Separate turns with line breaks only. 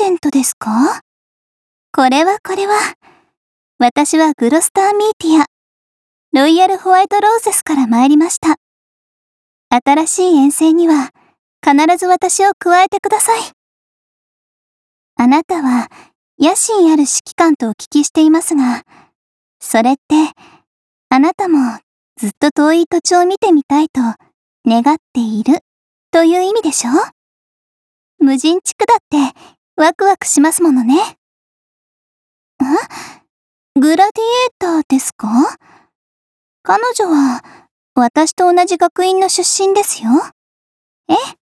ジェントですか？これは。私はグロスター・ミーティア、ロイヤルホワイトローゼスから参りました。新しい遠征には必ず私を加えてください。あなたは野心ある指揮官とお聞きしていますが、それってあなたもずっと遠い土地を見てみたいと願っているという意味でしょ？無人地区だってワクワクしますものね。グラディエーターですか？彼女は私と同じ学院の出身ですよ。え、